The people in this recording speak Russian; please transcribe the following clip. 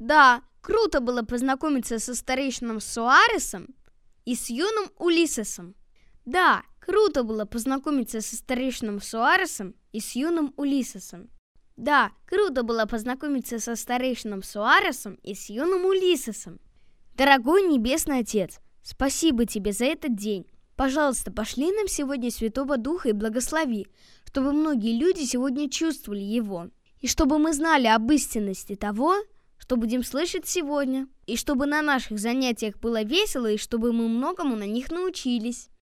Да, круто было познакомиться со старейшином Суаресом и с юным Улиссесом. Да, круто было познакомиться со старейшином Суаресом и с юным Улиссесом. Да, круто было познакомиться со старейшином Суаресом и с юным Улиссесом. Дорогой Небесный Отец, спасибо тебе за этот день. Пожалуйста, пошли нам сегодня Святого Духа и благослови, чтобы многие люди сегодня чувствовали Его, и чтобы мы знали об истинности того, что будем слышать сегодня, и чтобы на наших занятиях было весело, и чтобы мы многому на них научились.